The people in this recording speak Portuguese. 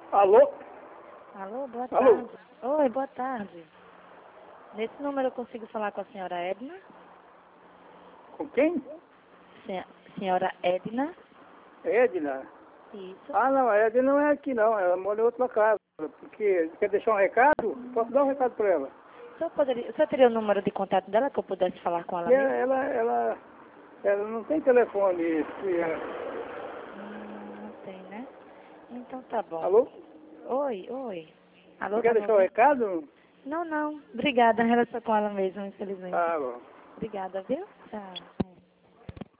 Alô? Alô, boa Alô? tarde. Oi, boa tarde. Nesse número eu consigo falar com a senhora Edna? Com quem? Senhora Edna? Edna. Isso. Ah, não, a Edna não é aqui não, ela mora em outra casa. Porque quer deixar um recado? Posso dar um recado para ela? O senhor teria o número de contato dela que eu pudesse falar com ela E mesmo? ela não tem telefone. Não tem, né? Então tá bom. Alô? Oi. Alô, Você tá quer me deixar um ouvindo? recado? Não. Obrigada. Era só com ela mesmo, infelizmente. Ah, bom. Obrigada, viu? Tchau.